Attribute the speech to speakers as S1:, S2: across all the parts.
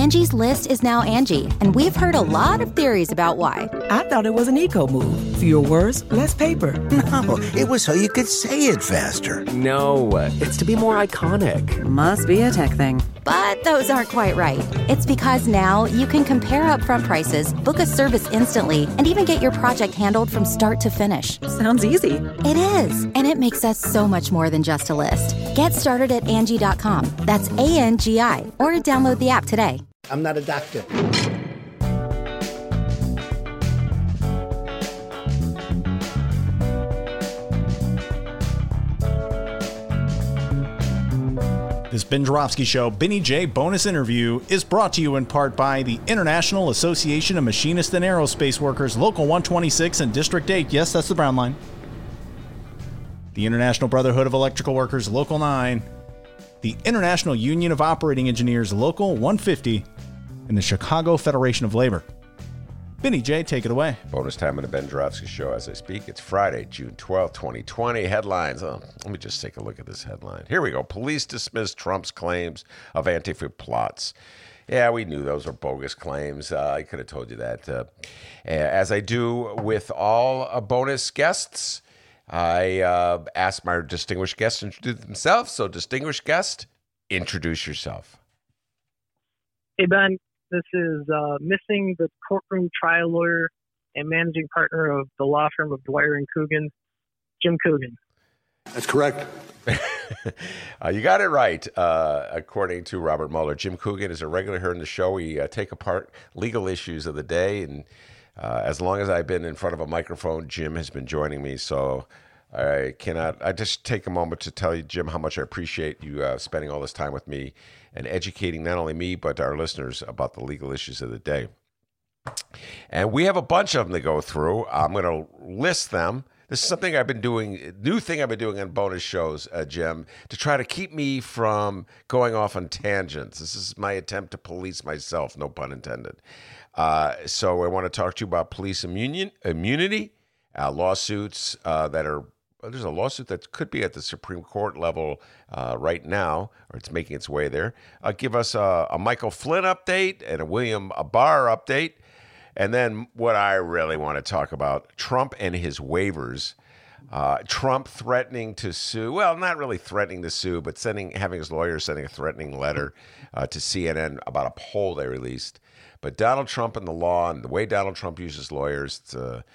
S1: Angie's List is now Angie, and we've heard a lot of theories about why.
S2: I thought it was an eco move. Fewer words, less paper.
S3: No, it was so you could say it faster.
S4: No, it's to be more iconic.
S2: Must be a tech thing.
S1: But those aren't quite right. It's because now you can compare upfront prices, book a service instantly, and even get your project handled from start to finish.
S2: Sounds easy.
S1: It is, and it makes us so much more than just a list. Get started at Angie.com. That's ANGI, or download the app today.
S5: I'm not a doctor.
S6: This Ben Joravsky Show Benny J bonus interview is brought to you in part by the International Association of Machinists and Aerospace Workers, Local 126 and District 8. Yes, that's the Brown Line. The International Brotherhood of Electrical Workers, Local 9. The International Union of Operating Engineers, Local 150. And the Chicago Federation of Labor. Benny J, take it away.
S7: Bonus time on the Ben Joravsky Show as I speak. It's Friday, June 12th, 2020. Headlines. Let me just take a look at this headline. Here we go. Police dismiss Trump's claims of Antifa plots. Yeah, we knew those were bogus claims. I could have told you that. As I do with all bonus guests, I ask my distinguished guests to introduce themselves. So, distinguished guest, introduce yourself.
S8: Hey, Ben. This is missing the courtroom trial lawyer and managing partner of the law firm of Dwyer and Coogan, Jim Coogan.
S9: That's correct.
S7: You got it right, according to Robert Mueller. Jim Coogan is a regular here in the show. We take apart legal issues of the day, and as long as I've been in front of a microphone, Jim has been joining me. So I just take a moment to tell you, Jim, how much I appreciate you spending all this time with me and educating not only me, but our listeners about the legal issues of the day. And we have a bunch of them to go through. I'm going to list them. This is something I've been doing, new thing I've been doing on bonus shows, Jim, to try to keep me from going off on tangents. This is my attempt to police myself, no pun intended. So I want to talk to you about police immunity, lawsuits that are. There's a lawsuit that could be at the Supreme Court level right now, or it's making its way there. Give us a Michael Flynn update and a William Barr update. And then what I really want to talk about, Trump and his waivers. Trump threatening to sue. Well, not really threatening to sue, but having his lawyer sending a threatening letter to CNN about a poll they released. But Donald Trump and the law and the way Donald Trump uses lawyers,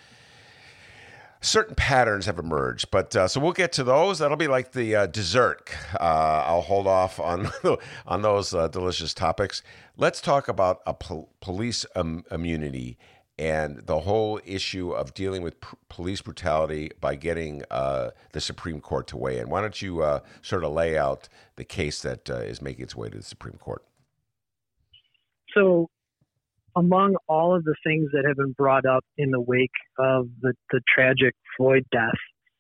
S7: certain patterns have emerged, but so we'll get to those. That'll be like the dessert. I'll hold off on those delicious topics. Let's talk about police immunity and the whole issue of dealing with police brutality by getting the Supreme Court to weigh in. Why don't you sort of lay out the case that is making its way to the Supreme Court?
S8: So, among all of the things that have been brought up in the wake of the tragic Floyd death,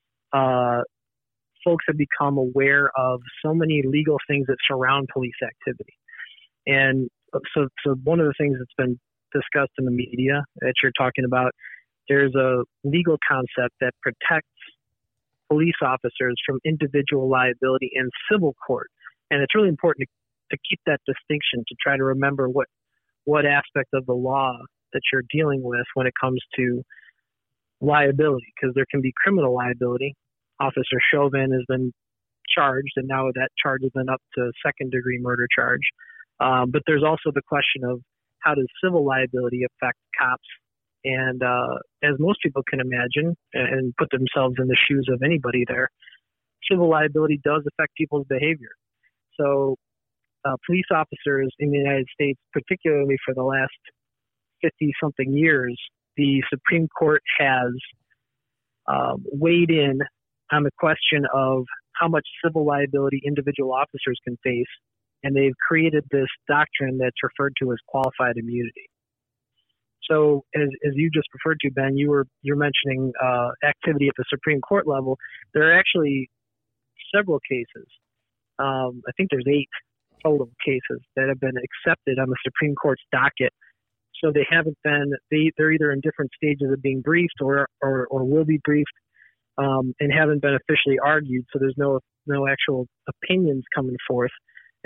S8: folks have become aware of so many legal things that surround police activity. And so one of the things that's been discussed in the media that you're talking about, there's a legal concept that protects police officers from individual liability in civil court. And it's really important to keep that distinction, to try to remember what aspect of the law that you're dealing with when it comes to liability, because there can be criminal liability. Officer Chauvin has been charged, and now that charge has been up to second-degree murder charge. But there's also the question of how does civil liability affect cops? And as most people can imagine and put themselves in the shoes of anybody there, civil liability does affect people's behavior. So police officers in the United States, particularly for the last 50-something years, the Supreme Court has weighed in on the question of how much civil liability individual officers can face, and they've created this doctrine that's referred to as qualified immunity. So, as you just referred to, Ben, you're mentioning activity at the Supreme Court level. There are actually several cases. I think there's 8 total cases that have been accepted on the Supreme Court's docket. So they haven't been. They're either in different stages of being briefed or will be briefed, and haven't been officially argued. So there's no actual opinions coming forth.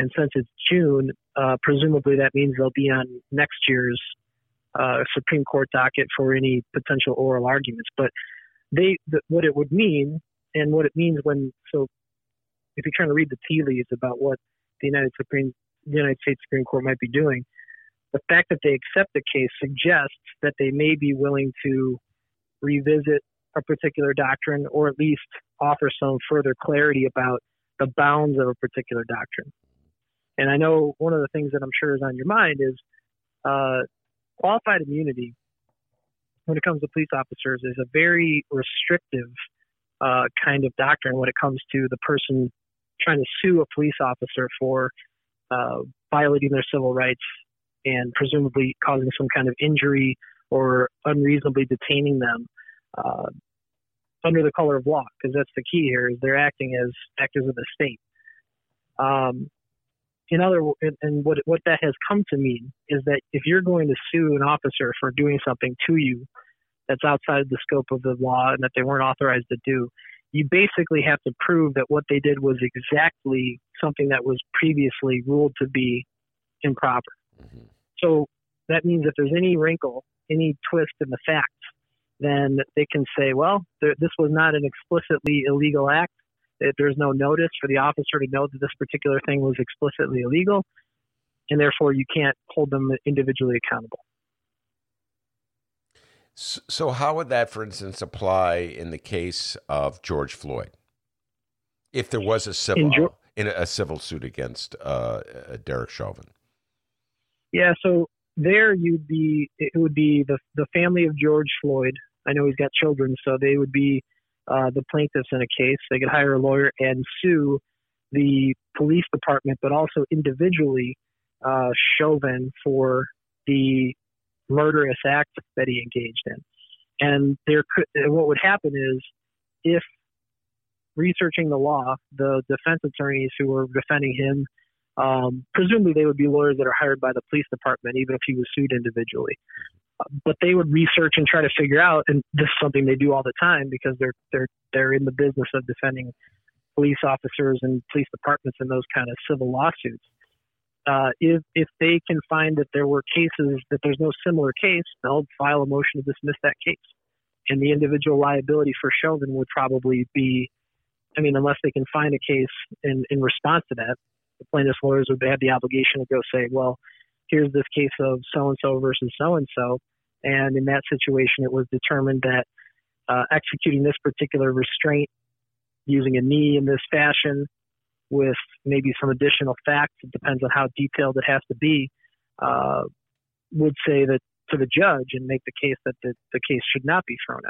S8: And since it's June, presumably that means they'll be on next year's Supreme Court docket for any potential oral arguments. But what it would mean, and what it means so if you're trying to read the tea leaves about what the United States Supreme Court might be doing, the fact that they accept the case suggests that they may be willing to revisit a particular doctrine, or at least offer some further clarity about the bounds of a particular doctrine. And I know one of the things that I'm sure is on your mind is qualified immunity when it comes to police officers is a very restrictive kind of doctrine when it comes to the person trying to sue a police officer for violating their civil rights and presumably causing some kind of injury or unreasonably detaining them under the color of law, because that's the key here, is they're acting as actors of the state. And what that has come to mean is that if you're going to sue an officer for doing something to you that's outside the scope of the law and that they weren't authorized to do, you basically have to prove that what they did was exactly something that was previously ruled to be improper. Mm-hmm. So that means if there's any wrinkle, any twist in the facts, then they can say, well, this was not an explicitly illegal act. There's no notice for the officer to know that this particular thing was explicitly illegal, and therefore you can't hold them individually accountable.
S7: So how would that, for instance, apply in the case of George Floyd? If there was a civil suit against Derek Chauvin? Yeah,
S8: so there it would be the family of George Floyd. I know he's got children, so they would be the plaintiffs in a case. They could hire a lawyer and sue the police department, but also individually Chauvin for the murderous act that he engaged in. And what would happen is, if researching the law, the defense attorneys who were defending him, presumably they would be lawyers that are hired by the police department, even if he was sued individually. But they would research and try to figure out, and this is something they do all the time because they're in the business of defending police officers and police departments in those kind of civil lawsuits. If they can find that there were cases that there's no similar case, they'll file a motion to dismiss that case. And the individual liability for Chauvin would probably be, unless they can find a case in response to that, the plaintiff's lawyers would have the obligation to go say, well, here's this case of so-and-so versus so-and-so. And in that situation, it was determined that executing this particular restraint using a knee in this fashion with maybe some additional facts, it depends on how detailed it has to be, would say that to the judge and make the case that the case should not be thrown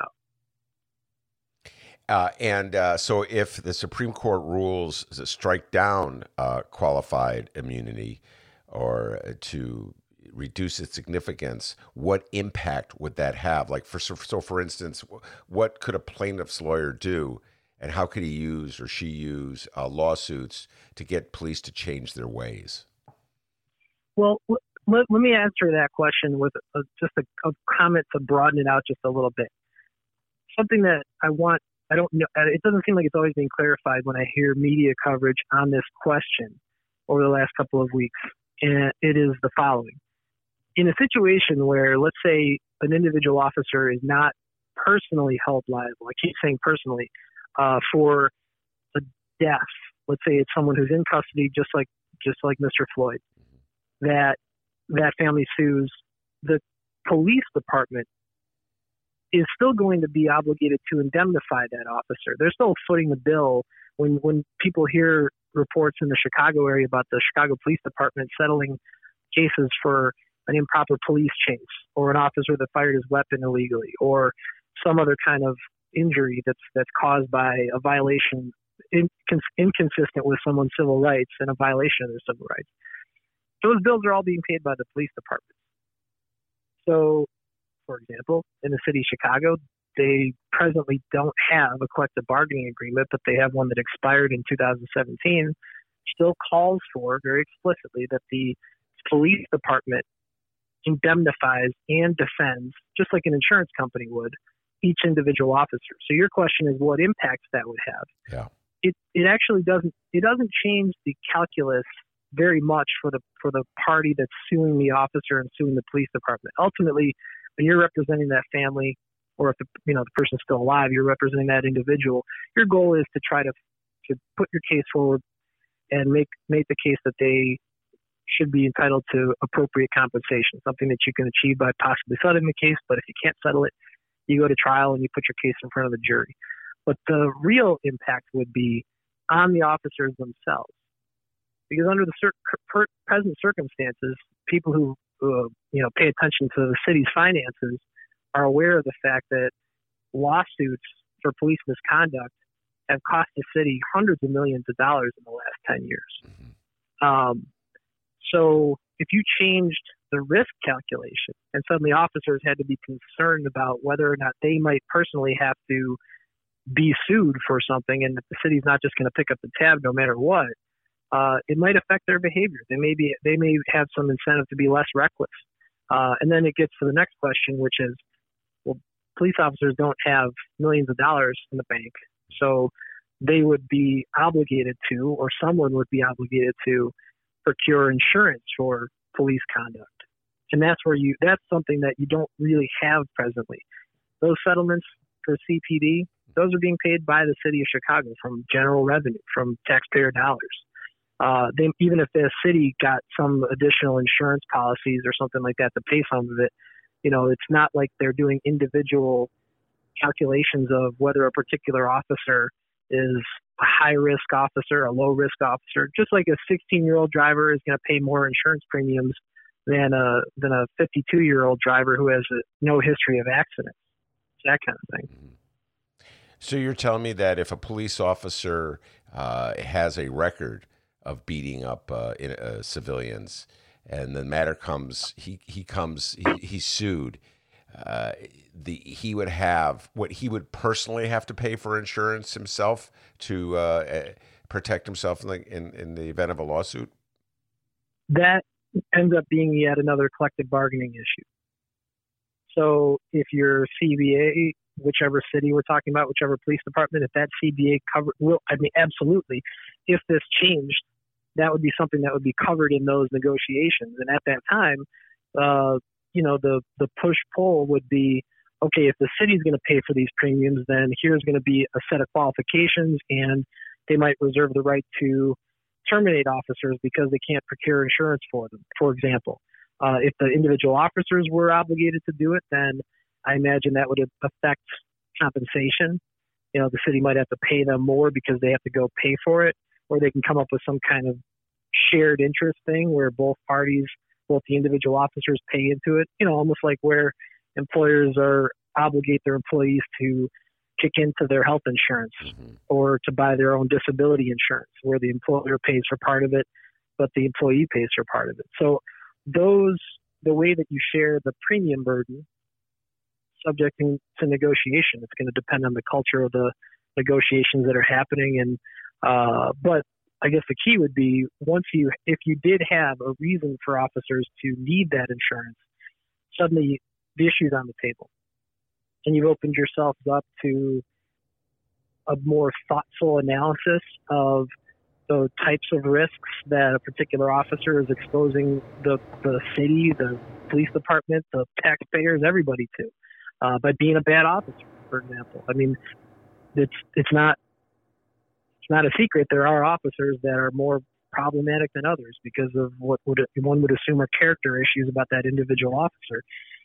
S8: out.
S7: So if the Supreme Court rules to strike down qualified immunity or to reduce its significance, what impact would that have? Like, for instance, what could a plaintiff's lawyer do, and how could he use or she use lawsuits to get police to change their ways?
S8: Well, let me answer that question with just a comment to broaden it out just a little bit. Something that I don't know, it doesn't seem like it's always being clarified when I hear media coverage on this question over the last couple of weeks. And it is the following. In a situation where, let's say, an individual officer is not personally held liable, I keep saying personally, for a death, let's say it's someone who's in custody, just like Mr. Floyd, that family sues, the police department is still going to be obligated to indemnify that officer. They're still footing the bill. When people hear reports in the Chicago area about the Chicago Police Department settling cases for an improper police chase, or an officer that fired his weapon illegally, or some other kind of injury that's caused by a violation inconsistent with someone's civil rights and a violation of their civil rights, those bills are all being paid by the police department. So, for example, in the city of Chicago, they presently don't have a collective bargaining agreement, but they have one that expired in 2017, still calls for very explicitly that the police department indemnifies and defends, just like an insurance company would, each individual officer. So your question is what impacts that would have.
S7: Yeah.
S8: It actually doesn't change the calculus very much for the party that's suing the officer and suing the police department. Ultimately, when you're representing that family, or if the person's still alive, you're representing that individual. Your goal is to try to put your case forward and make the case that they should be entitled to appropriate compensation, something that you can achieve by possibly settling the case. But if you can't settle it, you go to trial and you put your case in front of the jury. But the real impact would be on the officers themselves. Because under the present circumstances, people who pay attention to the city's finances are aware of the fact that lawsuits for police misconduct have cost the city hundreds of millions of dollars in the last 10 years. So if you changed the risk calculation and suddenly officers had to be concerned about whether or not they might personally have to be sued for something, and that the city's not just going to pick up the tab no matter what, it might affect their behavior. They may have some incentive to be less reckless. And then it gets to the next question, which is, well, police officers don't have millions of dollars in the bank, so they would be obligated to, or someone would be obligated to, procure insurance for police conduct. And that's something that you don't really have presently. Those settlements for CPD, those are being paid by the city of Chicago from general revenue, from taxpayer dollars. Even if the city got some additional insurance policies or something like that to pay some of it, it's not like they're doing individual calculations of whether a particular officer is a high-risk officer, a low-risk officer. Just like a 16-year-old driver is going to pay more insurance premiums than a 52-year-old driver who has no history of accidents. That kind of thing.
S7: So you're telling me that if a police officer has a record of beating up civilians, and the matter comes, he's sued, he would have what he would personally have to pay for insurance himself to protect himself in the event of a lawsuit? That
S8: ends up being yet another collective bargaining issue. So if your CBA, whichever city we're talking about, whichever police department, if that CBA absolutely, if this changed, that would be something that would be covered in those negotiations. And at that time, the push-pull would be, okay, if the city's going to pay for these premiums, then here's going to be a set of qualifications, and they might reserve the right to terminate officers because they can't procure insurance for them, for example. If the individual officers were obligated to do it, then I imagine that would affect compensation. The city might have to pay them more because they have to go pay for it, or they can come up with some kind of shared interest thing where both parties, both the individual officers pay into it, almost like where employers obligate their employees to kick into their health insurance or to buy their own disability insurance, where the employer pays for part of it, but the employee pays for part of it. So the way that you share the premium burden, subject to negotiation, it's going to depend on the culture of the negotiations that are happening. And but I guess the key would be if you did have a reason for officers to need that insurance, suddenly the issue's on the table, and you've opened yourselves up to a more thoughtful analysis of the types of risks that a particular officer is exposing the city, the police department, the taxpayers, everybody to, by being a bad officer, for example. I mean, it's not a secret. There are officers that are more problematic than others because of what one would assume are character issues about that individual officer.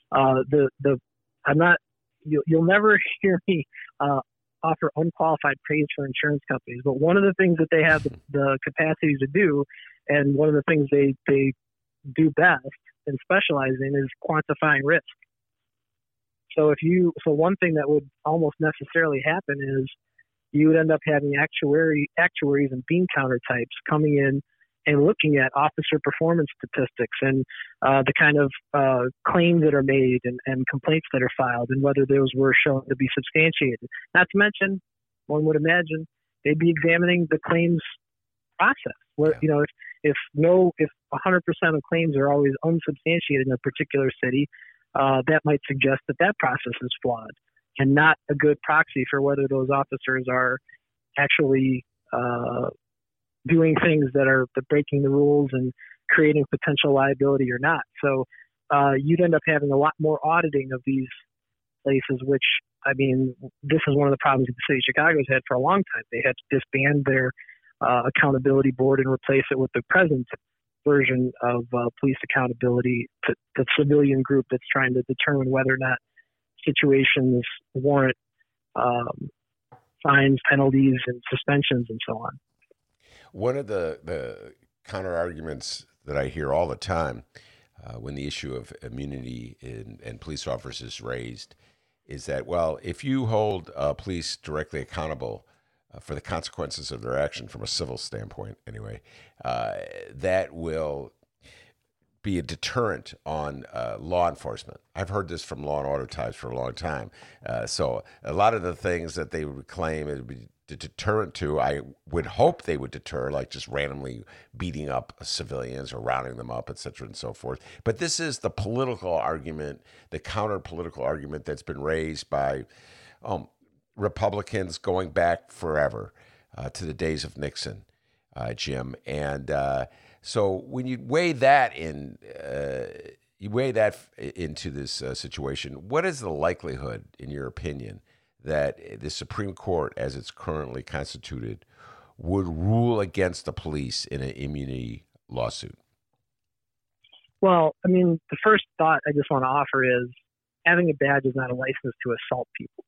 S8: You'll never hear me offer unqualified praise for insurance companies, but one of the things that they have the capacity to do, and one of the things they do best and specialize in, is quantifying risk. So one thing that would almost necessarily happen is you would end up having actuaries and bean counter types coming in and looking at officer performance statistics and the kind of claims that are made and complaints that are filed, and whether those were shown to be substantiated. Not to mention, one would imagine they'd be examining the claims process. Where if 100% of claims are always unsubstantiated in a particular city, that might suggest that process is flawed and not a good proxy for whether those officers are actually doing things that are breaking the rules and creating potential liability or not. So you'd end up having a lot more auditing of these places, which, I mean, this is one of the problems that the city of Chicago's had for a long time. They had to disband their accountability board and replace it with the present version of police accountability, the civilian group that's trying to determine whether or not situations warrant fines, penalties, and suspensions, and so on.
S7: One of the counter arguments that I hear all the time when the issue of immunity and police officers is raised is that, well, if you hold police directly accountable for the consequences of their action from a civil standpoint, anyway, that will be a deterrent on law enforcement. I've heard this from Law and Order types for a long time. So a lot of the things that they would claim it would be the deterrent to, I would hope they would deter, like just randomly beating up civilians or rounding them up, et cetera, and so forth. But this is the political argument, the counter-political argument that's been raised by Republicans going back forever to the days of Nixon, Jim. And so when you weigh that into this situation, what is the likelihood, in your opinion, that the Supreme Court, as it's currently constituted, would rule against the police in an immunity lawsuit?
S8: Well, I mean, the first thought I just want to offer is having a badge is not a license to assault people.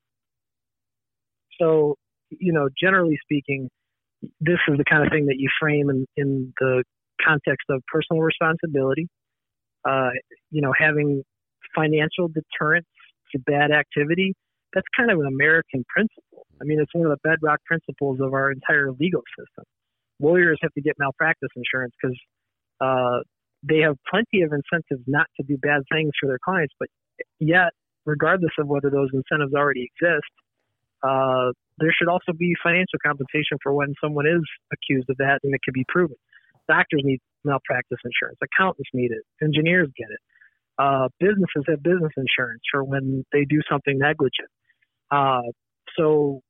S8: So, you know, generally speaking, this is the kind of thing that you frame in the context of personal responsibility, you know, having financial deterrence to bad activity. That's kind of an American principle. I mean, it's one of the bedrock principles of our entire legal system. Lawyers have to get malpractice insurance because they have plenty of incentives not to do bad things for their clients, but yet, regardless of whether those incentives already exist, there should also be financial compensation for when someone is accused of that and it can be proven. Doctors need malpractice insurance. Accountants need it. Engineers get it. Businesses have business insurance for when they do something negligent. So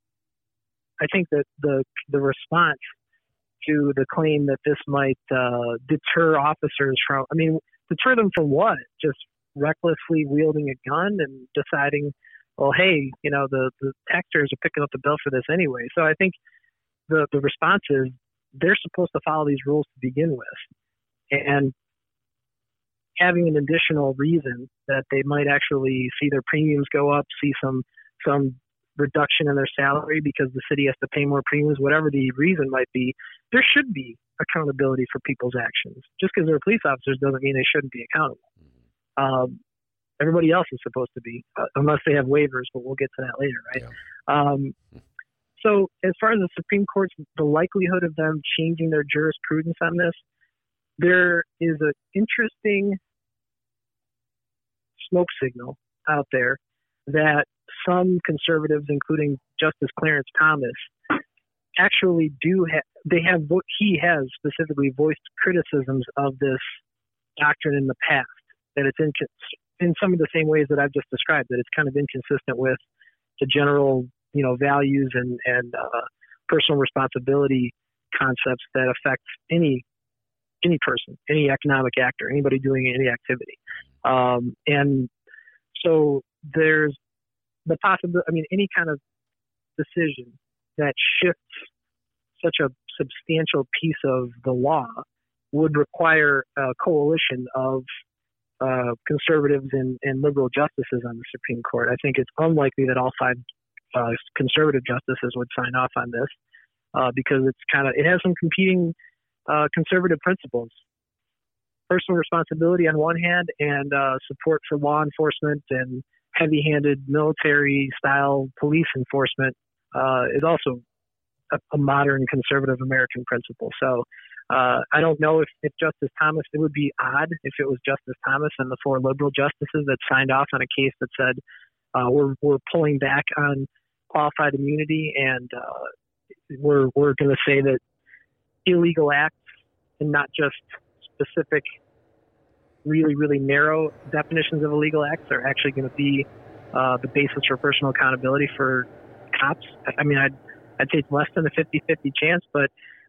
S8: I think that the response to the claim that this might deter officers from, I mean, deter them from what? Just recklessly wielding a gun and deciding, well, hey, you know, the taxpayers are picking up the bill for this anyway. So I think the response is they're supposed to follow these rules to begin with. And having an additional reason that they might actually see their premiums go up, see some reduction in their salary because the city has to pay more premiums, whatever the reason might be, there should be accountability for people's actions. Just because they're police officers doesn't mean they shouldn't be accountable. Everybody else is supposed to be, unless they have waivers, but we'll get to that later, right? Yeah. So as far as the Supreme Court's, the likelihood of them changing their jurisprudence on this, there is an interesting smoke signal out there that some conservatives, including Justice Clarence Thomas, actually he has specifically voiced criticisms of this doctrine in the past, that it's in some of the same ways that I've just described, that it's kind of inconsistent with the general, you know, values and personal responsibility concepts that affect any person, any economic actor, anybody doing any activity. And so there's the possibility, I mean, any kind of decision that shifts such a substantial piece of the law would require a coalition of conservatives and liberal justices on the Supreme Court. I think it's unlikely that all five conservative justices would sign off on this because it has some competing conservative principles. Personal responsibility on one hand and support for law enforcement and heavy-handed military-style police enforcement is also a modern conservative American principle. So I don't know if Justice Thomas, it would be odd if it was Justice Thomas and the four liberal justices that signed off on a case that said we're pulling back on qualified immunity and we're going to say that illegal acts and not just specific, really, really narrow definitions of illegal acts are actually going to be the basis for personal accountability for cops. I mean, I'd say it's less than a 50-50 chance, but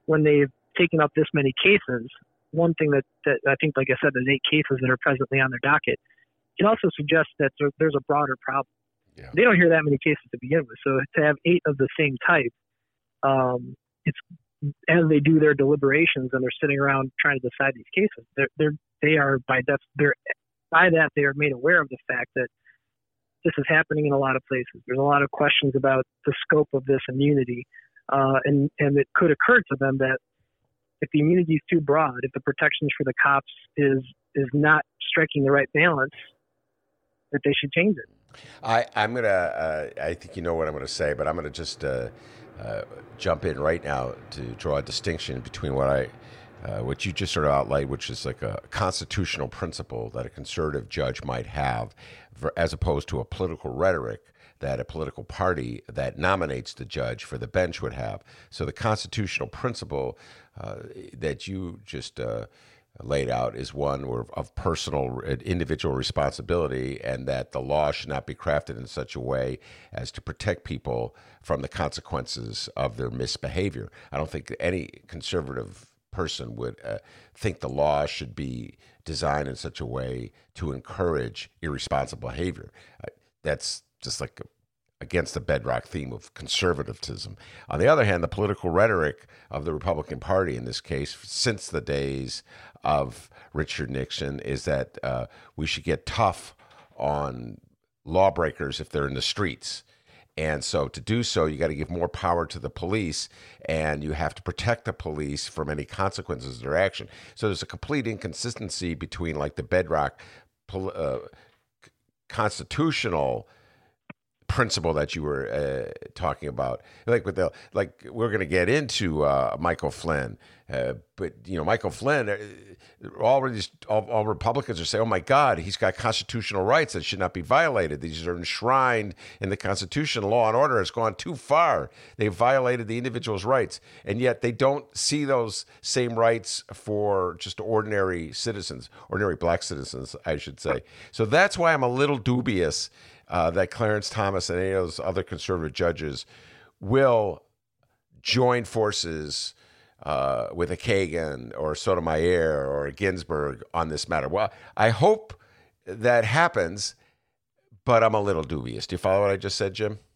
S8: when they've taken up this many cases, one thing that I think, like I said, there's 8 cases that are presently on their docket. It also suggests that there's a broader problem.
S7: Yeah.
S8: They don't hear that many cases to begin with. So to have 8 of the same type, it's as they do their deliberations and they're sitting around trying to decide these cases, they are by that they are made aware of the fact that this is happening in a lot of places. There's a lot of questions about the scope of this immunity, and it could occur to them that if the immunity is too broad, if the protections for the cops is not striking the right balance, that they should change it.
S7: I'm gonna. I think you know what I'm gonna say, but I'm gonna just jump in right now to draw a distinction between what you just sort of outlined, which is like a constitutional principle that a conservative judge might have, as opposed to a political rhetoric that a political party that nominates the judge for the bench would have. So the constitutional principle that you just laid out is one of personal, individual responsibility, and that the law should not be crafted in such a way as to protect people from the consequences of their misbehavior. I don't think any conservative person would think the law should be designed in such a way to encourage irresponsible behavior. That's just like against the bedrock theme of conservatism. On the other hand, the political rhetoric of the Republican Party in this case, since the days of Richard Nixon, is that we should get tough on lawbreakers if they're in the streets. And so to do so, you got to give more power to the police, and you have to protect the police from any consequences of their action. So there's a complete inconsistency between like the bedrock constitutional principle that you were talking about, like we're going to get into Michael Flynn, but Michael Flynn, all Republicans are saying, "Oh my God, he's got constitutional rights that should not be violated. These are enshrined in the Constitution. Law and order has gone too far. They've violated the individual's rights, and yet they don't see those same rights for just ordinary citizens, ordinary black citizens, I should say. So that's why I'm a little dubious that Clarence Thomas and any of those other conservative judges will join forces with a Kagan or a Sotomayor or a Ginsburg on this matter. Well, I hope that happens, but I'm a little dubious. Do you follow what I just said, Jim?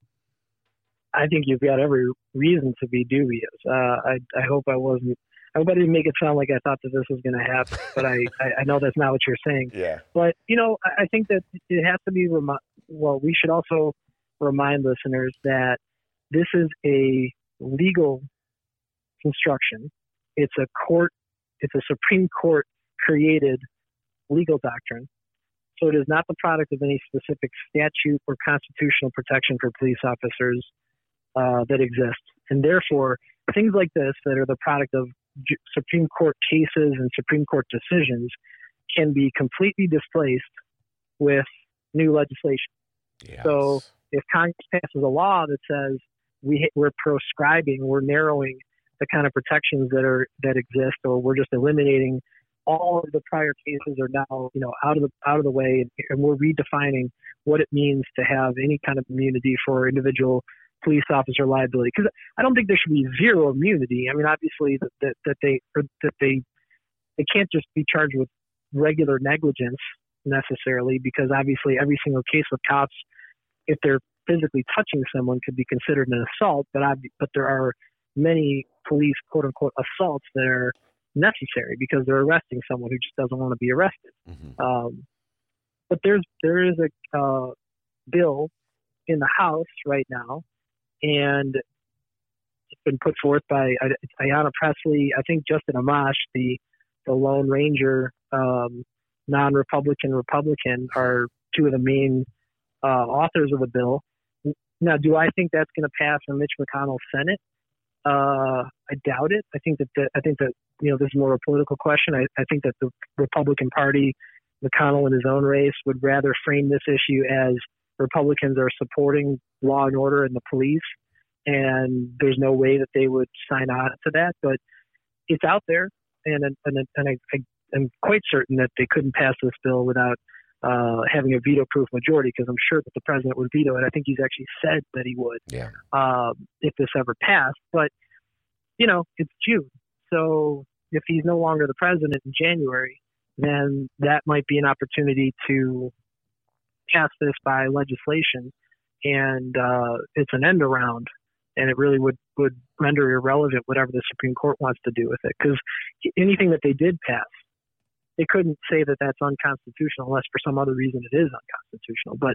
S8: I think you've got every reason to be dubious. I hope I wasn't. I hope I didn't make it sound like I thought that this was going to happen, but I know that's not what you're saying.
S7: Yeah.
S8: But, I think that it has to be we should also remind listeners that this is a legal construction. It's a Supreme Court created legal doctrine. So it is not the product of any specific statute or constitutional protection for police officers that exist. And therefore, things like this that are the product of Supreme Court cases and Supreme Court decisions can be completely displaced with new legislation.
S7: Yes.
S8: So if Congress passes a law that says we're proscribing, we're narrowing the kind of protections that exist, or we're just eliminating all of the prior cases are now out of the way, and we're redefining what it means to have any kind of immunity for individual police officer liability. Because I don't think there should be zero immunity. I mean, obviously that they can't just be charged with regular negligence necessarily, because obviously every single case with cops, if they're physically touching someone, could be considered an assault. But there are many police quote unquote assaults that are necessary because they're arresting someone who just doesn't want to be arrested. Mm-hmm. But there is a bill in the House right now, and it's been put forth by Ayanna Pressley, I think Justin Amash, the Lone Ranger, non-Republican Republican, are two of the main authors of the bill. Now, do I think that's going to pass in Mitch McConnell's Senate? I doubt it. I think that this is more a political question. I think that the Republican Party, McConnell in his own race, would rather frame this issue as Republicans are supporting law and order and the police, and there's no way that they would sign on to that. But it's out there, and I'm quite certain that they couldn't pass this bill without having a veto-proof majority, because I'm sure that the president would veto it. I think he's actually said that he would if this ever passed. But it's June. So if he's no longer the president in January, then that might be an opportunity to pass this by legislation, and it's an end around, and it really would render irrelevant whatever the Supreme Court wants to do with it. Because anything that they did pass, they couldn't say that that's unconstitutional unless for some other reason it is unconstitutional. But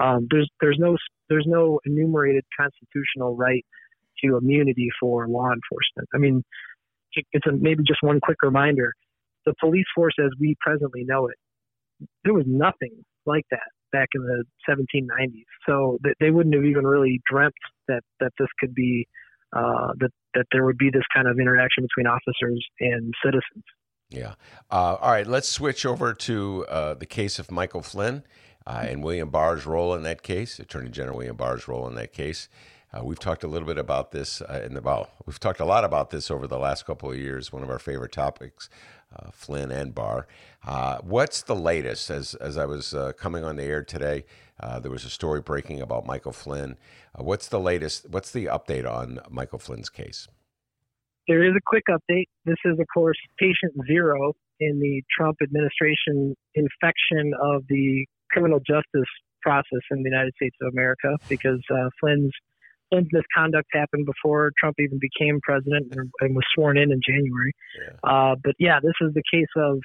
S8: there's no enumerated constitutional right to immunity for law enforcement. I mean, it's maybe just one quick reminder. The police force as we presently know it, there was nothing like that back in the 1790s. So they wouldn't have even really dreamt that this could be, that there would be this kind of interaction between officers and citizens.
S7: Yeah. All right, let's switch over to the case of Michael Flynn and William Barr's role in that case, Attorney General William Barr's role in that case. We've talked a little bit about this we've talked a lot about this over the last couple of years, one of our favorite topics, Flynn and Barr. What's the latest? As I was coming on the air today, there was a story breaking about Michael Flynn. What's the latest? What's the update on Michael Flynn's case?
S8: There is a quick update. This is, of course, patient zero in the Trump administration infection of the criminal justice process in the United States of America, because Flynn's misconduct happened before Trump even became president and was sworn in January. Yeah. But yeah, this is the case of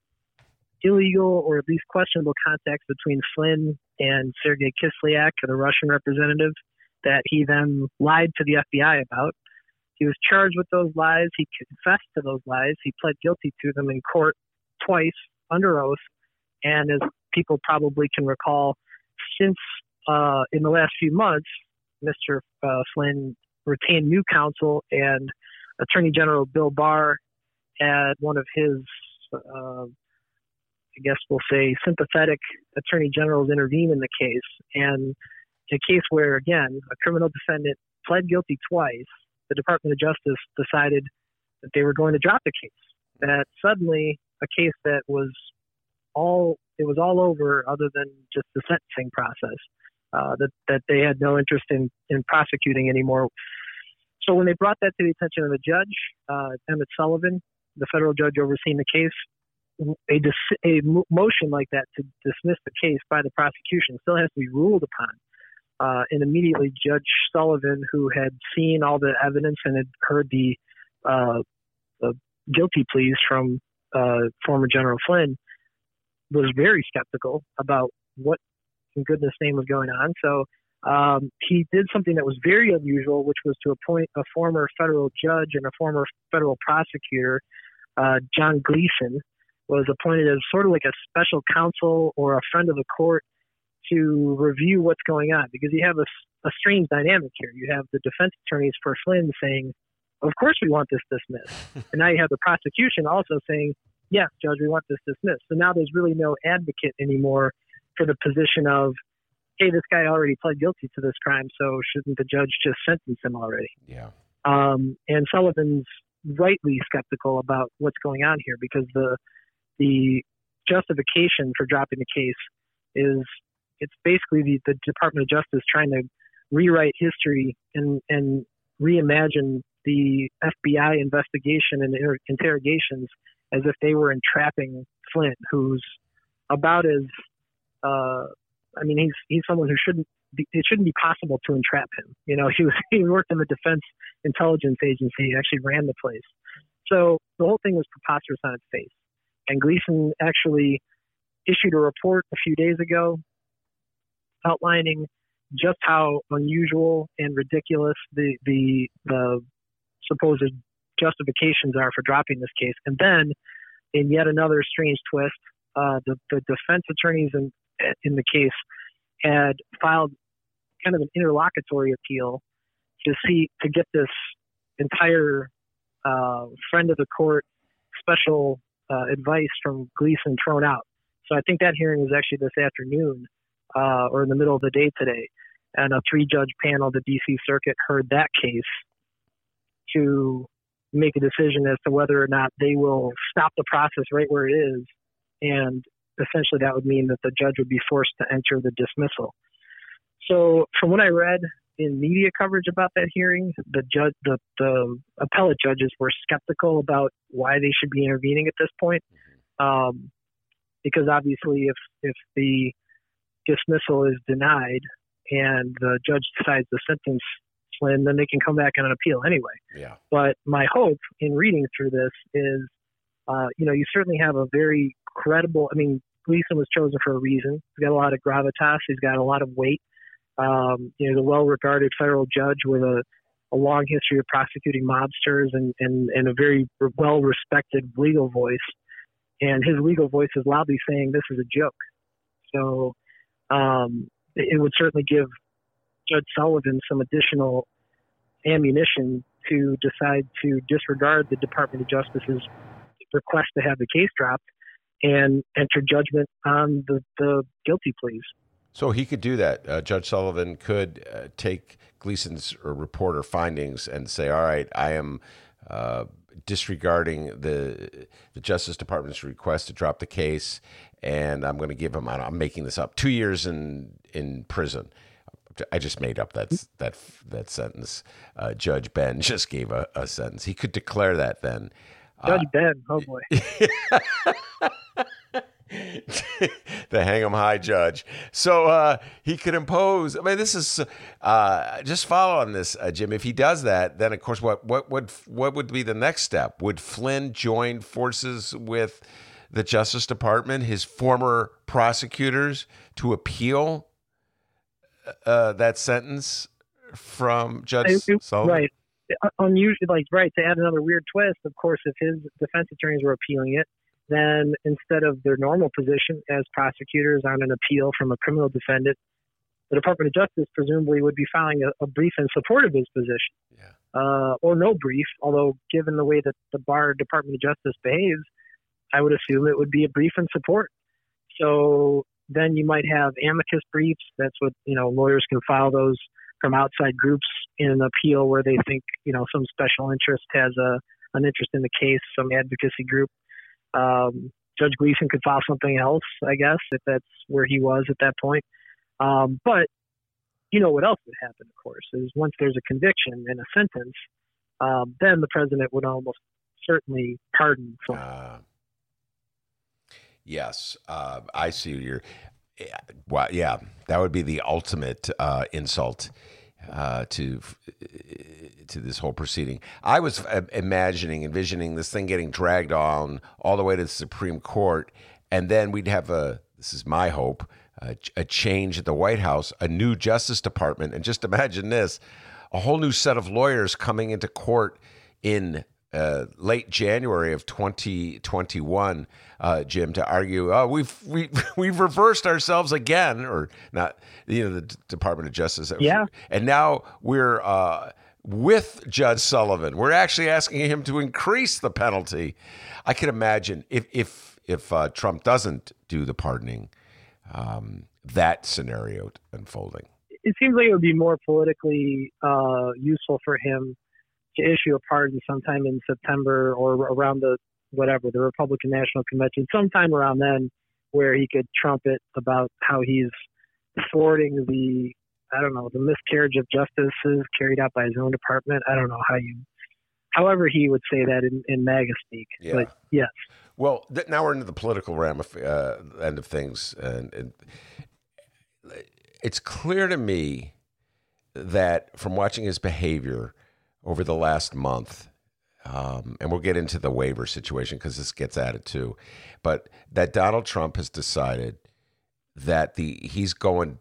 S8: illegal or at least questionable contacts between Flynn and Sergei Kislyak, the Russian representative, that he then lied to the FBI about. He was charged with those lies. He confessed to those lies. He pled guilty to them in court twice under oath. And as people probably can recall, since in the last few months, Mr. Flynn retained new counsel, and Attorney General Bill Barr had one of his, I guess we'll say, sympathetic attorney generals intervene in the case. And in a case where, again, a criminal defendant pled guilty twice, the Department of Justice decided that they were going to drop the case. That suddenly a case that was all over other than just the sentencing process, that they had no interest in prosecuting anymore. So when they brought that to the attention of the judge, Emmett Sullivan, the federal judge overseeing the case, a motion like that to dismiss the case by the prosecution still has to be ruled upon. And immediately Judge Sullivan, who had seen all the evidence and had heard the guilty pleas from former General Flynn, was very skeptical about what in goodness name was going on. So he did something that was very unusual, which was to appoint a former federal judge and a former federal prosecutor. John Gleeson was appointed as sort of like a special counsel or a friend of the court to review what's going on, because you have a strange dynamic here. You have the defense attorneys for Flynn saying, of course we want this dismissed. And now you have the prosecution also saying, yes, Judge, we want this dismissed. So now there's really no advocate anymore for the position of, hey, this guy already pled guilty to this crime, so shouldn't the judge just sentence him already?
S7: Yeah.
S8: And Sullivan's rightly skeptical about what's going on here, because the justification for dropping the case is it's basically the Department of Justice trying to rewrite history and reimagine the FBI investigation and interrogations as if they were entrapping Flynn, who's about as he's someone who it shouldn't be possible to entrap him. You know, he worked in the Defense Intelligence Agency. He actually ran the place. So the whole thing was preposterous on its face. And Gleeson actually issued a report a few days ago outlining just how unusual and ridiculous the supposed justifications are for dropping this case. And then, in yet another strange twist, the defense attorneys in the case had filed kind of an interlocutory appeal to get this entire friend of the court special advice from Gleeson thrown out. So I think that hearing was actually this afternoon or in the middle of the day today. And a 3-judge panel of the D.C. Circuit heard that case to make a decision as to whether or not they will stop the process right where it is. And essentially that would mean that the judge would be forced to enter the dismissal. So from what I read, in media coverage about that hearing, the appellate judges were skeptical about why they should be intervening at this point, because obviously if the dismissal is denied and the judge decides to sentence Flynn, then they can come back on an appeal anyway.
S7: Yeah.
S8: But my hope in reading through this is, you certainly have a very credible. I mean, Gleason was chosen for a reason. He's got a lot of gravitas. He's got a lot of weight. He's a well-regarded federal judge with a long history of prosecuting mobsters and a very well-respected legal voice. And his legal voice is loudly saying this is a joke. So it would certainly give Judge Sullivan some additional ammunition to decide to disregard the Department of Justice's request to have the case dropped and enter judgment on the guilty pleas.
S7: So he could do that. Judge Sullivan could take Gleason's report or findings and say, all right, I am disregarding the Justice Department's request to drop the case, and I'm going to give him, I'm making this up, 2 years in prison. I just made up that sentence. Judge Ben just gave a sentence. He could declare that then.
S8: Judge Ben, oh boy.
S7: The hang 'em high judge. So he could impose. I mean, this is just follow on this, Jim. If he does that, then of course, what would be the next step? Would Flynn join forces with the Justice Department, his former prosecutors, to appeal that sentence from Judge Sullivan?
S8: Right. Unusual, to add another weird twist. Of course, if his defense attorneys were appealing it, then instead of their normal position as prosecutors on an appeal from a criminal defendant, the Department of Justice presumably would be filing a brief in support of his position, or no brief. Although, given the way that the Bar Department of Justice behaves, I would assume it would be a brief in support. So then you might have amicus briefs. That's what lawyers can file those from outside groups in an appeal where they think some special interest has an interest in the case, some advocacy group. Judge Gleason could file something else, I guess, if that's where he was at that point. But what else would happen, of course, is once there's a conviction and a sentence, then the president would almost certainly pardon Flynn.
S7: Yes, I see you're. Well, yeah, that would be the ultimate insult to this whole proceeding. I was envisioning this thing getting dragged on all the way to the Supreme Court, and then we'd have this is my hope, a change at the White House, a new Justice Department, and just imagine this, a whole new set of lawyers coming into court in late January of 2021, Jim, to argue, we've reversed ourselves again, or not, the Department of Justice.
S8: Yeah.
S7: And now we're with Judge Sullivan. We're actually asking him to increase the penalty. I can imagine if Trump doesn't do the pardoning, that scenario unfolding.
S8: It seems like it would be more politically useful for him to issue a pardon sometime in September or around the Republican National Convention, sometime around then, where he could trumpet about how he's thwarting the miscarriage of justice carried out by his own department. I don't know however he would say that in MAGA speak.
S7: Yeah.
S8: But yes.
S7: Well, now we're into the political end of things, and it's clear to me that from watching his behavior over the last month, and we'll get into the waiver situation because this gets added too, but that Donald Trump has decided that he's going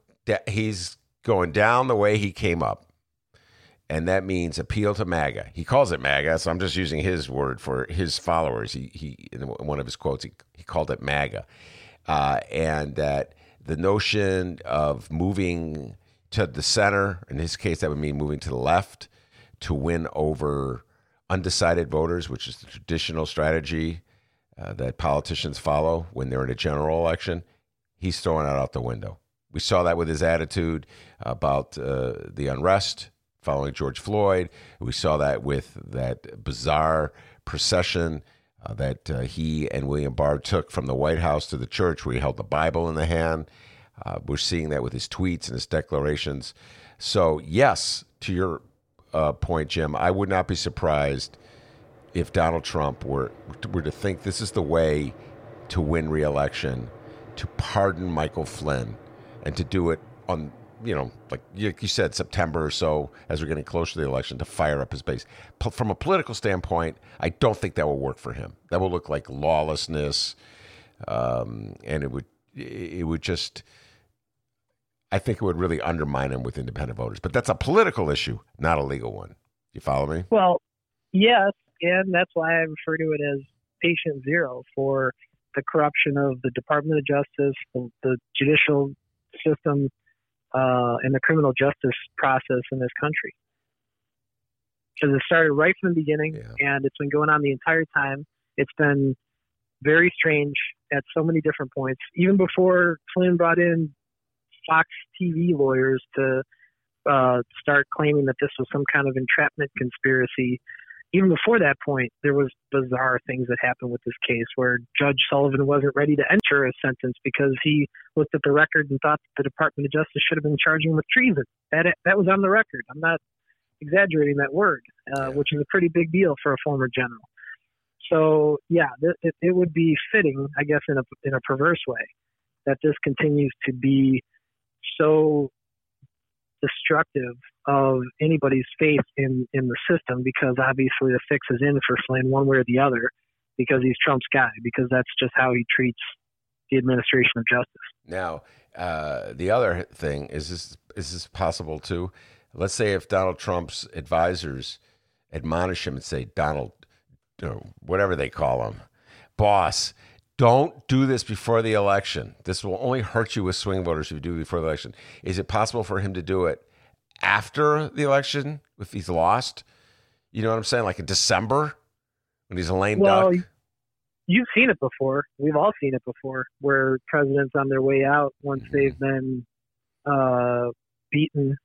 S7: down the way he came up, and that means appeal to MAGA. He calls it MAGA, so I'm just using his word for his followers. He in one of his quotes, he called it MAGA, and that the notion of moving to the center, in his case, that would mean moving to the left, to win over undecided voters, which is the traditional strategy that politicians follow when they're in a general election, he's throwing it out the window. We saw that with his attitude about the unrest following George Floyd. We saw that with that bizarre procession that he and William Barr took from the White House to the church, where he held the Bible in the hand. We're seeing that with his tweets and his declarations. So, yes, to your point, Jim, I would not be surprised if Donald Trump were to think this is the way to win re-election, to pardon Michael Flynn and to do it on, like you said, September or so, as we're getting closer to the election, to fire up his base. From a political standpoint, I don't think that will work for him. That will look like lawlessness, and it would just, I think it would really undermine him with independent voters. But that's a political issue, not a legal one. You follow me?
S8: Well, yes, and that's why I refer to it as patient zero for the corruption of the Department of Justice, the judicial system, and the criminal justice process in this country. Because it started right from the beginning, and it's been going on the entire time. It's been very strange at so many different points. Even before Flynn brought in Fox TV lawyers to start claiming that this was some kind of entrapment conspiracy, even before that point, there was bizarre things that happened with this case where Judge Sullivan wasn't ready to enter a sentence because he looked at the record and thought that the Department of Justice should have been charging him with treason. That was on the record. I'm not exaggerating that word, which is a pretty big deal for a former general. So, it would be fitting, I guess, in a perverse way, that this continues to be so destructive of anybody's faith in the system, because obviously the fix is in for Flynn one way or the other, because he's Trump's guy, because that's just how he treats the administration of justice.
S7: Now, the other thing is this possible too? Let's say if Donald Trump's advisors admonish him and say, Donald, whatever they call him, boss, don't do this before the election. This will only hurt you with swing voters if you do it before the election. Is it possible for him to do it after the election if he's lost? You know what I'm saying? Like in December when he's a lame duck?
S8: You've seen it before. We've all seen it before, where presidents on their way out, once they've been beaten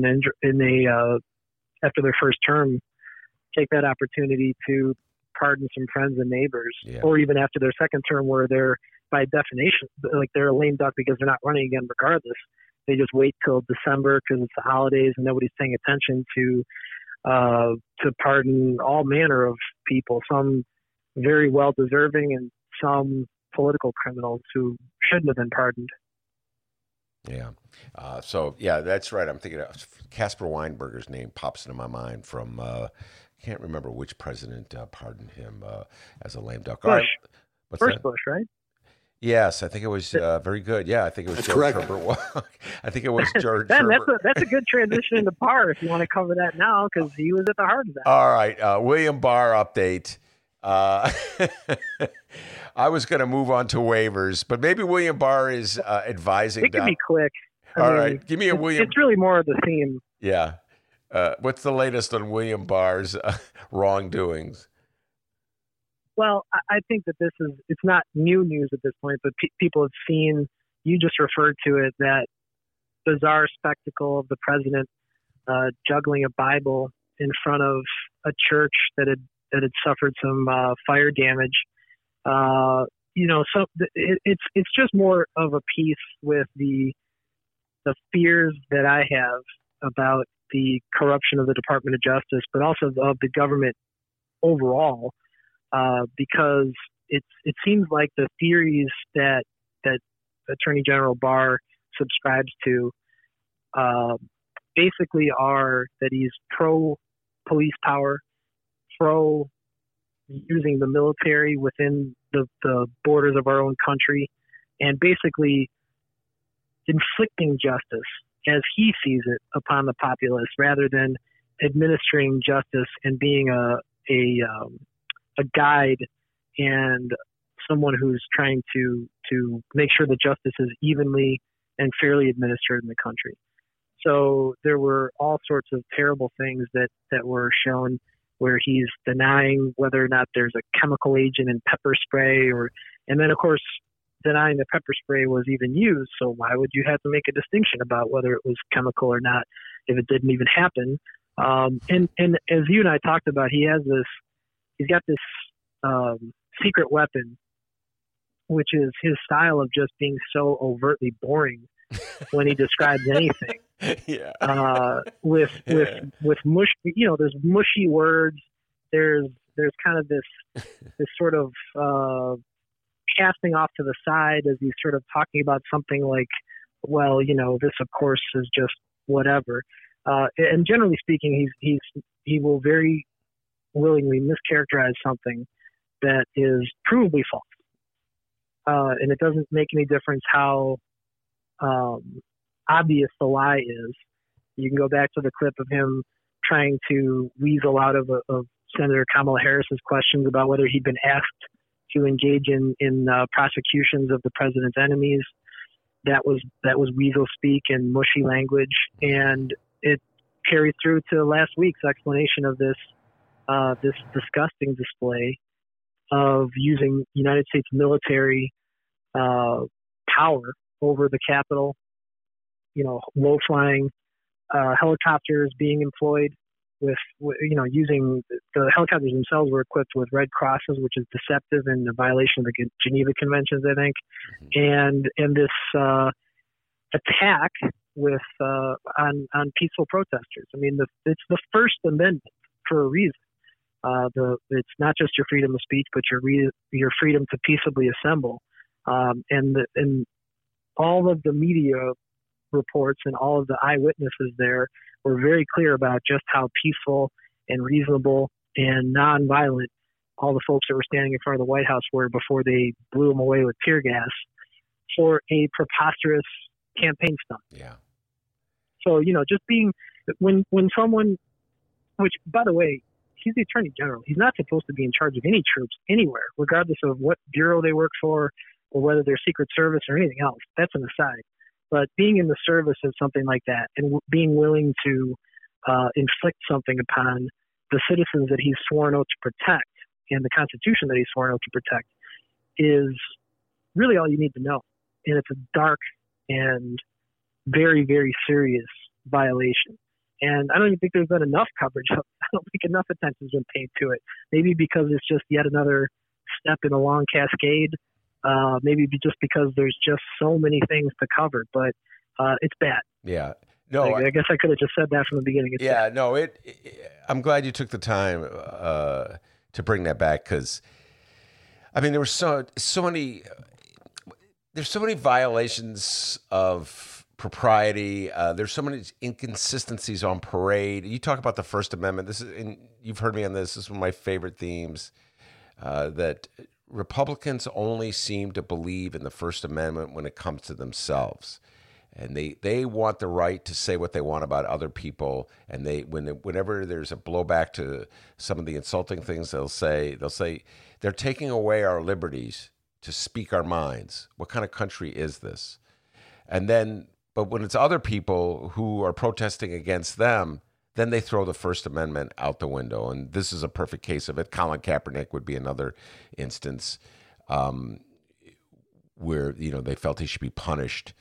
S8: after their first term, take that opportunity to pardon some friends and neighbors, or even after their second term, where they're, by definition, like they're a lame duck because they're not running again regardless. They just wait till December because it's the holidays and nobody's paying attention to pardon all manner of people, some very well deserving and some political criminals who shouldn't have been pardoned.
S7: Yeah. That's right. I'm thinking of Caspar Weinberger's name pops into my mind from, can't remember which president pardoned him as a lame duck.
S8: Bush.
S7: What's
S8: First
S7: that?
S8: Bush, right?
S7: Yes, I think it was very good. Yeah, I think it was George Herbert. I think it was George
S8: Ben,
S7: Herbert.
S8: That's a good transition into Barr if you want to cover that now, because he was at the heart of that.
S7: All right, William Barr update. I was going to move on to waivers, but maybe William Barr is advising.
S8: It can be quick.
S7: All right, give me a William.
S8: It's really more of the theme.
S7: Yeah. What's the latest on William Barr's wrongdoings?
S8: Well, I think that it's not new news at this point, but people have seen, you just referred to it, that bizarre spectacle of the president juggling a Bible in front of a church that had suffered some fire damage. So it's just more of a piece with the fears that I have about the corruption of the Department of Justice, but also of the government overall, because it seems like the theories that Attorney General Barr subscribes to basically are that he's pro police power, pro using the military within the borders of our own country, and basically inflicting justice as he sees it upon the populace, rather than administering justice and being a guide and someone who's trying to make sure that justice is evenly and fairly administered in the country. So there were all sorts of terrible things that were shown, where he's denying whether or not there's a chemical agent in pepper spray, and then of course denying that pepper spray was even used. So why would you have to make a distinction about whether it was chemical or not if it didn't even happen? And as you and I talked about, he's got this secret weapon, which is his style of just being so overtly boring when he describes anything. with mush. There's mushy words. There's kind of this sort of casting off to the side as he's sort of talking about something like, well, this of course is just whatever. And generally speaking, he will very willingly mischaracterize something that is provably false. And it doesn't make any difference how obvious the lie is. You can go back to the clip of him trying to weasel out of Senator Kamala Harris's questions about whether he'd been asked to engage in prosecutions of the president's enemies. That was weasel speak and mushy language, and it carried through to last week's explanation of this disgusting display of using United States military power over the Capitol. Low-flying helicopters being employed with using the helicopters themselves were equipped with red crosses, which is deceptive and a violation of the Geneva Conventions, I think. And this attack with on peaceful protesters. I mean, it's the First Amendment for a reason. It's not just your freedom of speech, but your freedom to peaceably assemble. And all of the media reports and all of the eyewitnesses there were very clear about just how peaceful and reasonable and nonviolent all the folks that were standing in front of the White House were before they blew them away with tear gas for a preposterous campaign stunt.
S7: Yeah.
S8: So, just being when someone, which by the way, he's the Attorney General. He's not supposed to be in charge of any troops anywhere, regardless of what bureau they work for or whether they're Secret Service or anything else. That's an aside. But being in the service of something like that and being willing to inflict something upon the citizens that he's sworn oath to protect and the Constitution that he's sworn oath to protect is really all you need to know. And it's a dark and very, very serious violation. And I don't even think there's been enough coverage. I don't think enough attention has been paid to it. Maybe because it's just yet another step in a long cascade. Maybe just because there's just so many things to cover, but it's bad.
S7: Yeah. No,
S8: I guess I could have just said that from the beginning. It's bad.
S7: No, I'm glad you took the time to bring that back because, I mean, there were so many. There's so many violations of propriety. There's so many inconsistencies on parade. You talk about the First Amendment. And you've heard me on this. This is one of my favorite themes. That Republicans only seem to believe in the First Amendment when it comes to themselves. And they want the right to say what they want about other people. And whenever there's a blowback to some of the insulting things they'll say they're taking away our liberties to speak our minds. What kind of country is this? But when it's other people who are protesting against them, then they throw the First Amendment out the window. And this is a perfect case of it. Colin Kaepernick would be another instance where they felt he should be punished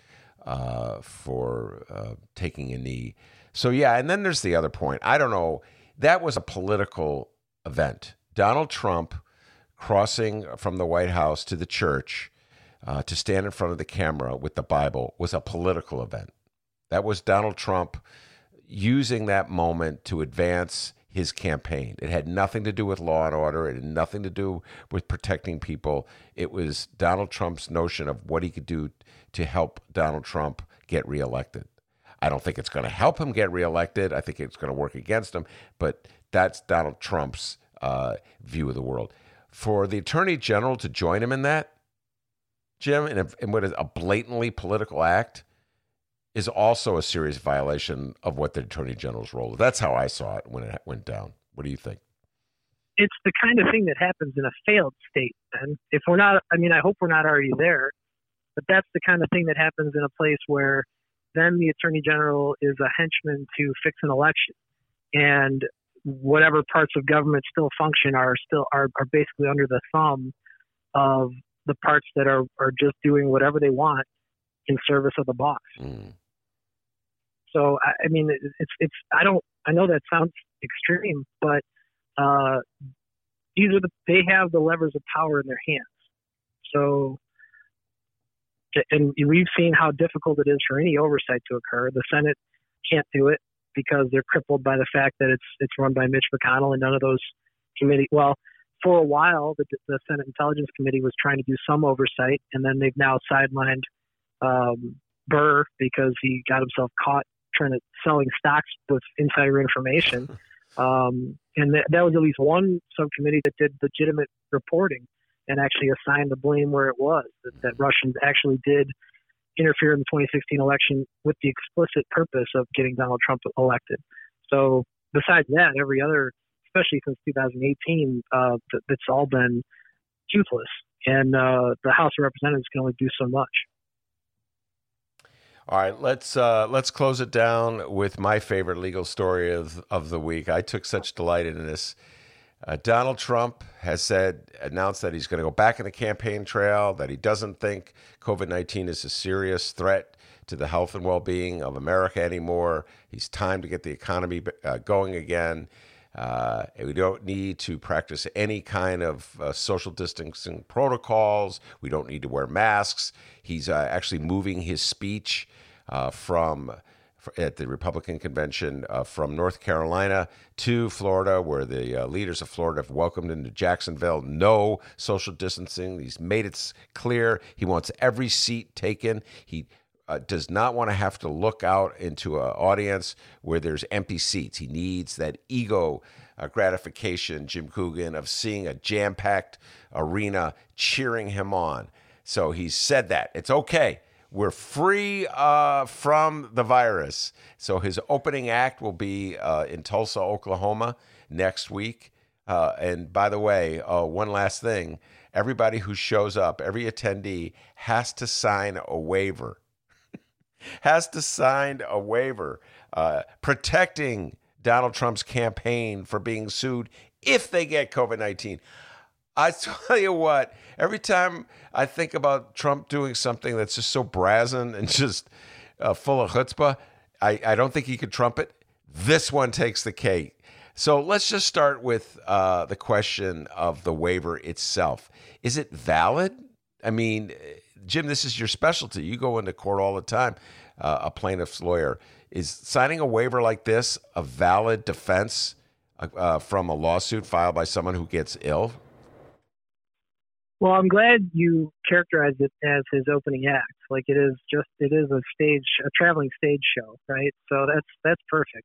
S7: for taking a knee. So, yeah, and then there's the other point. I don't know. That was a political event. Donald Trump crossing from the White House to the church to stand in front of the camera with the Bible was a political event. That was Donald Trump using that moment to advance his campaign. It had nothing to do with law and order. It had nothing to do with protecting people. It was Donald Trump's notion of what he could do to help Donald Trump get reelected. I don't think it's going to help him get reelected. I think it's going to work against him. But that's Donald Trump's view of the world. For the Attorney General to join him in that, Jim, in what is a blatantly political act, is also a serious violation of what the Attorney General's role is. That's how I saw it when it went down. What do you think?
S8: It's the kind of thing that happens in a failed state. And if we're not, I hope we're not already there, but that's the kind of thing that happens in a place where then the Attorney General is a henchman to fix an election. And whatever parts of government still function are basically under the thumb of the parts that are just doing whatever they want in service of the boss. Mm. So, I mean, I know that sounds extreme, but they have the levers of power in their hands. So, and we've seen how difficult it is for any oversight to occur. The Senate can't do it because they're crippled by the fact that it's run by Mitch McConnell, and none of those committee. Well, for a while, the Senate Intelligence Committee was trying to do some oversight, and then they've now sidelined Burr because he got himself caught selling stocks with insider information. And that was at least one subcommittee that did legitimate reporting and actually assigned the blame where it was, that Russians actually did interfere in the 2016 election with the explicit purpose of getting Donald Trump elected. So besides that, every other, especially since 2018, it's all been toothless. And the House of Representatives can only do so much.
S7: All right, let's close it down with my favorite legal story of the week. I took such delight in this. Donald Trump has announced that he's going to go back in the campaign trail, that he doesn't think COVID-19 is a serious threat to the health and well-being of America anymore. He's time to get the economy going again. We don't need to practice any kind of social distancing protocols. We don't need to wear masks. He's actually moving his speech at the Republican convention from North Carolina to Florida, where the leaders of Florida have welcomed him to Jacksonville. No social distancing. He's made it clear he wants every seat taken. He does not want to have to look out into an audience where there's empty seats. He needs that ego gratification, Jim Coogan, of seeing a jam-packed arena cheering him on. So he's said that. It's okay. We're free from the virus. So his opening act will be in Tulsa, Oklahoma next week. And by the way, one last thing. Everybody who shows up, every attendee has to sign a waiver. Protecting Donald Trump's campaign for being sued if they get COVID-19. I tell you what, every time I think about Trump doing something that's just so brazen and just full of chutzpah, I don't think he could trump it. This one takes the cake. So let's just start with the question of the waiver itself. Is it valid? I mean, Jim, this is your specialty. You go into court all the time, a plaintiff's lawyer. Is signing a waiver like this a valid defense from a lawsuit filed by someone who gets ill?
S8: Well, I'm glad you characterized it as his opening act. Like it is a traveling stage show, right? So that's perfect.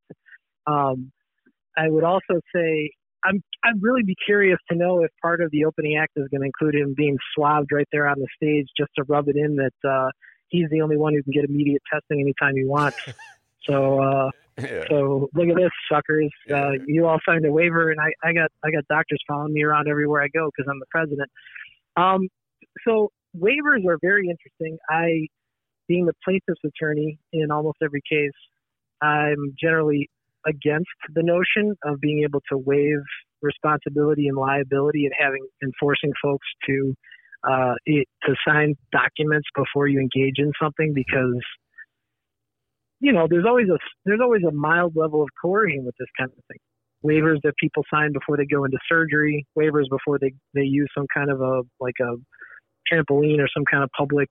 S8: I would also say I'd really be curious to know if part of the opening act is going to include him being swabbed right there on the stage just to rub it in that he's the only one who can get immediate testing anytime he wants. So look at this, suckers. You all signed a waiver, and I got doctors following me around everywhere I go because I'm the president. So waivers are very interesting. Being the plaintiff's attorney in almost every case, I'm generally against the notion of being able to waive responsibility and liability and enforcing folks to sign documents before you engage in something, because there's always a mild level of coercion with this kind of thing. Waivers that people sign before they go into surgery, waivers before they use some kind of a trampoline or some kind of public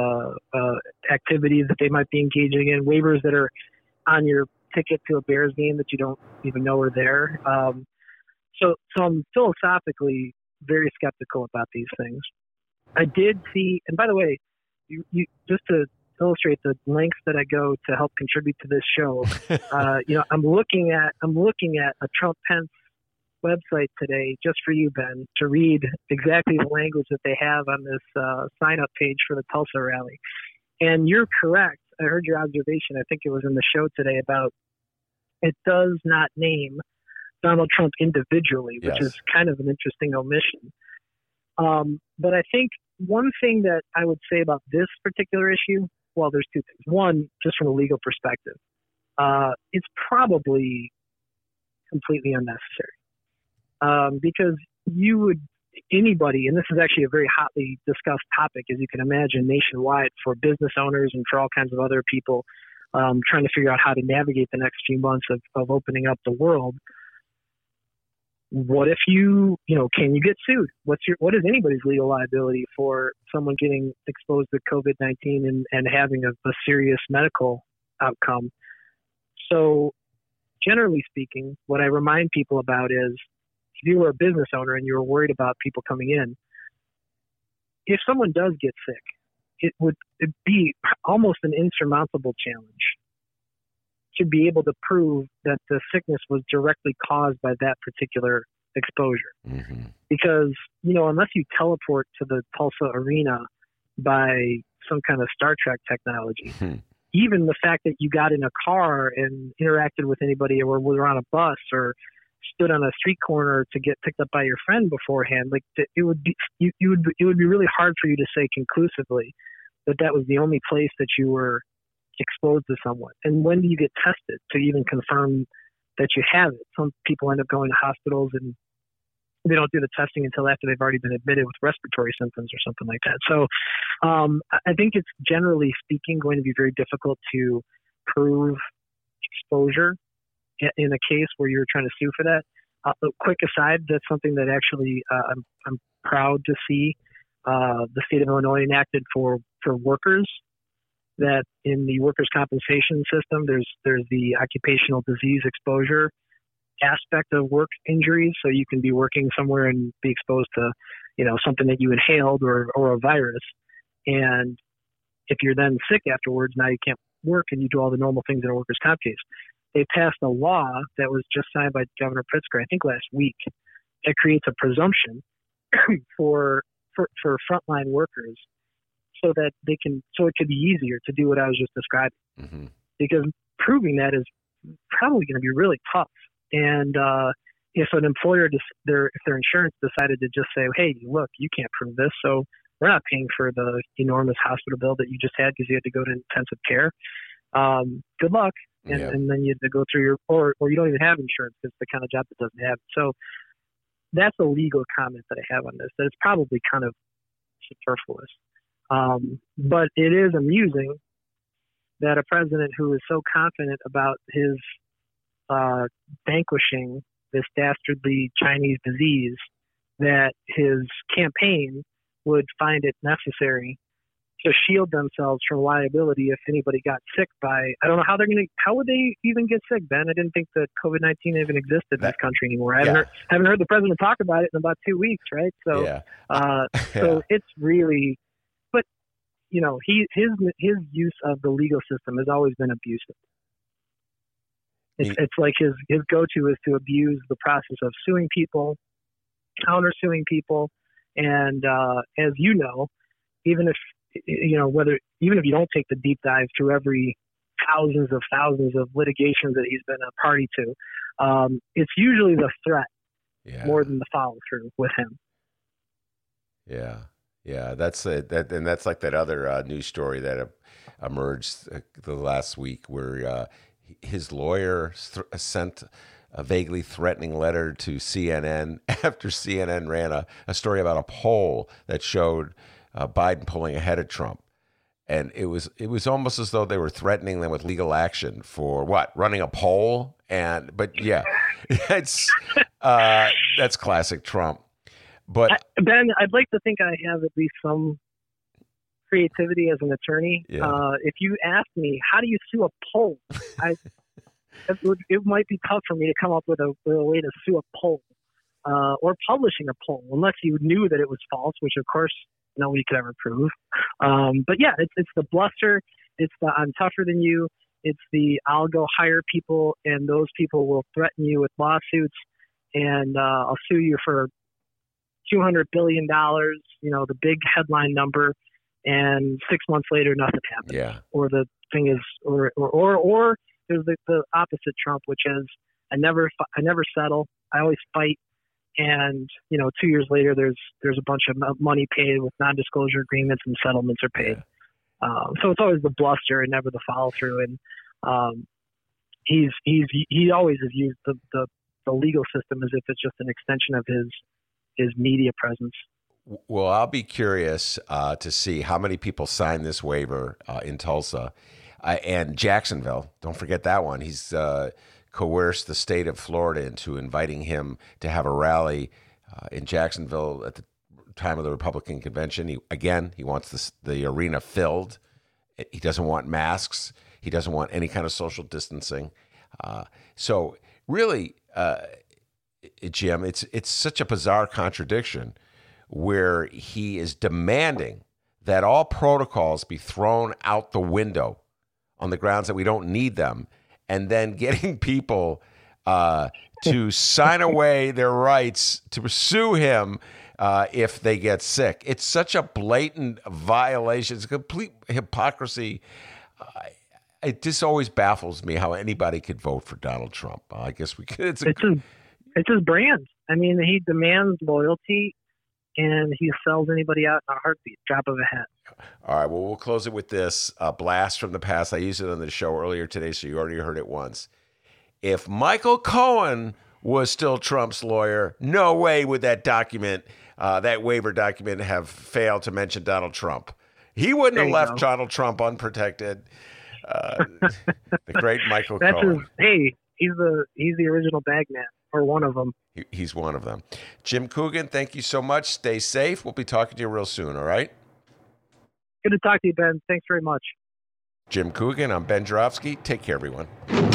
S8: activity that they might be engaging in, waivers that are on your ticket to a Bears game that you don't even know are there. So I'm philosophically very skeptical about these things. I did see, and by the way, you just to illustrate the lengths that I go to help contribute to this show, I'm looking at a Trump-Pence website today just for you, Ben, to read exactly the language that they have on this sign-up page for the Tulsa rally. And you're correct. I heard your observation. I think it was in the show today about it does not name Donald Trump individually, which is kind of an interesting omission. But I think one thing that I would say about this particular issue, well, there's two things. One, just from a legal perspective, it's probably completely unnecessary because anybody, and this is actually a very hotly discussed topic, as you can imagine, nationwide for business owners and for all kinds of other people trying to figure out how to navigate the next few months of opening up the world. What if can you get sued? What is anybody's legal liability for someone getting exposed to COVID-19 and having a serious medical outcome? So generally speaking, what I remind people about is if you were a business owner and you were worried about people coming in, if someone does get sick, it'd be almost an insurmountable challenge to be able to prove that the sickness was directly caused by that particular exposure. Mm-hmm. Because, unless you teleport to the Tulsa arena by some kind of Star Trek technology, even the fact that you got in a car and interacted with anybody or were on a bus or stood on a street corner to get picked up by your friend beforehand, like it would be really hard for you to say conclusively that was the only place that you were exposed to someone. And when do you get tested to even confirm that you have it? Some people end up going to hospitals and they don't do the testing until after they've already been admitted with respiratory symptoms or something like that. So I think it's generally speaking going to be very difficult to prove exposure in a case where you're trying to sue for that. Quick aside, that's something that actually I'm proud to see the state of Illinois enacted for workers, that in the workers' compensation system, there's the occupational disease exposure aspect of work injuries. So you can be working somewhere and be exposed to, something that you inhaled or a virus. And if you're then sick afterwards, now you can't work and you do all the normal things in a workers' comp case. They passed a law that was just signed by Governor Pritzker, I think last week, that creates a presumption for frontline workers so that it could be easier to do what I was just describing. Mm-hmm. Because proving that is probably going to be really tough. And if an employer, if their insurance decided to just say, hey, look, you can't prove this, so we're not paying for the enormous hospital bill that you just had because you had to go to intensive care. Good luck. And then you have to go through or you don't even have insurance because it's the kind of job that doesn't have it. So that's a legal comment that I have on this, that it's probably kind of superfluous. But it is amusing that a president who is so confident about his vanquishing this dastardly Chinese disease, that his campaign would find it necessary to shield themselves from liability if anybody got sick by, I don't know how how would they even get sick, Ben? I didn't think that COVID-19 even existed in this country anymore. I haven't heard the president talk about it in about 2 weeks, right? So, so it's really, but his use of the legal system has always been abusive. It's like his go-to is to abuse the process of suing people, counter-suing people, and as you know, even if you don't take the deep dive through every thousands of litigations that he's been a party to, it's usually the threat more than the follow-through with him.
S7: Yeah, that's it. And that's like that other news story that emerged the last week where his lawyer sent a vaguely threatening letter to CNN after CNN ran a story about a poll that showed Biden pulling ahead of Trump. And it was almost as though they were threatening them with legal action for running a poll. But it's that's classic Trump. But
S8: Ben, I'd like to think I have at least some creativity as an attorney. If you ask me, how do you sue a poll? It might be tough for me to come up with a way to sue a poll or publishing a poll, unless you knew that it was false, which of course nobody could ever prove. But yeah, it's the bluster. It's the I'm tougher than you. It's the I'll go hire people and those people will threaten you with lawsuits and I'll sue you for $200 billion, the big headline number, and 6 months later, nothing happens.
S7: Yeah.
S8: Or the thing is, or there's the opposite Trump, which is, I never settle. I always fight. And, 2 years later, there's a bunch of money paid with non-disclosure agreements and settlements are paid. Yeah. So it's always the bluster and never the follow through. And he always has used the legal system as if it's just an extension of his media presence.
S7: Well, I'll be curious to see how many people signed this waiver in Tulsa and Jacksonville. Don't forget that one. He's coerced the state of Florida into inviting him to have a rally in Jacksonville at the time of the Republican convention. He wants the arena filled. He doesn't want masks. He doesn't want any kind of social distancing. So really, Jim, it's such a bizarre contradiction where he is demanding that all protocols be thrown out the window on the grounds that we don't need them, and then getting people to sign away their rights to sue him if they get sick. It's such a blatant violation. It's a complete hypocrisy. It just always baffles me how anybody could vote for Donald Trump. I guess we could. It's
S8: his brand. I mean, he demands loyalty, and he sells anybody out in a heartbeat, drop of a hat.
S7: All right, well, we'll close it with this blast from the past. I used it on the show earlier today, so you already heard it once. If Michael Cohen was still Trump's lawyer, no way would that document, that waiver document, have failed to mention Donald Trump. He wouldn't have left Donald Trump unprotected. The great Michael Cohen.
S8: He's the original bag man, or one of them.
S7: He's one of them. Jim Coogan, thank you so much. Stay safe. We'll be talking to you real soon, all right?
S8: Good to talk to you, Ben. Thanks very much.
S7: Jim Coogan, I'm Ben Joravsky. Take care, everyone.